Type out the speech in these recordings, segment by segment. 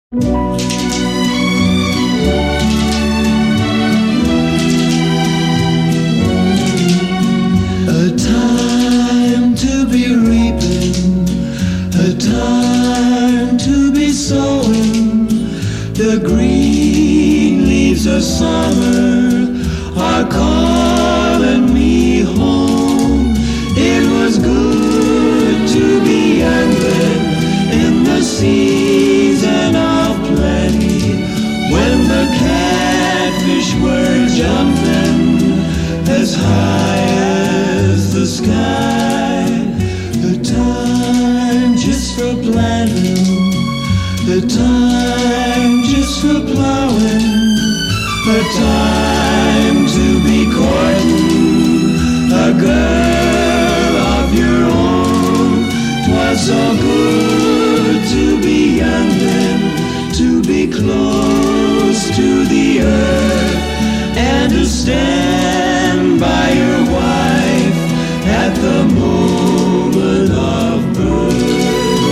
A time to be reaping, a time to be sowing. The green leaves of summer are calling me home. It was good to be young in the season of plenty, when the catfish were jumping as high as the sky. The time just for planting, the time just for plowing, a time to be courting a girl of your own. 'Twas so good to be young then, to be close to the earth, and to stand by your wife at the moment of birth.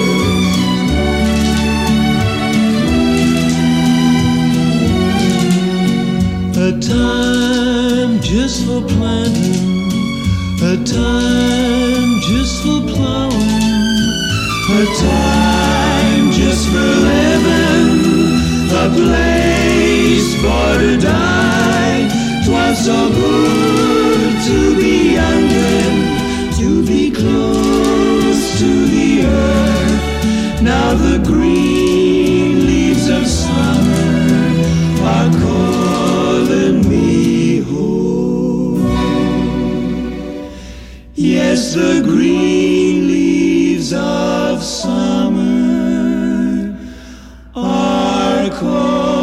A time just for planting, a time just for plowing, a time just for living, a place for to die. 'Twas so good to be young and to be close to the earth. Now the green leaves of summer are calling me home. Yes, the green leaves of summer are calling